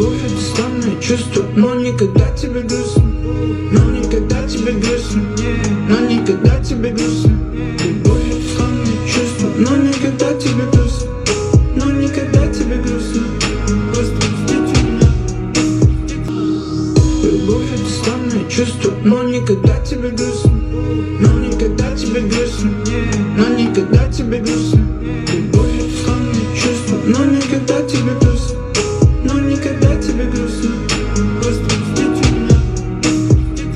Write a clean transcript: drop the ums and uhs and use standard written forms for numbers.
Любовь — это странное чувство, но никогда тебе грустно. Но никогда тебе грустно, но никогда тебе грустно. Любовь — это странное чувство, но никогда тебе грустно. Но никогда тебе грустно. Просто ждите меня. Любовь — это странное чувство, но никогда тебе грустно. Но никогда тебе грустно, но никогда тебе грустно. Любовь — это странное чувство, но никогда тебе грустно.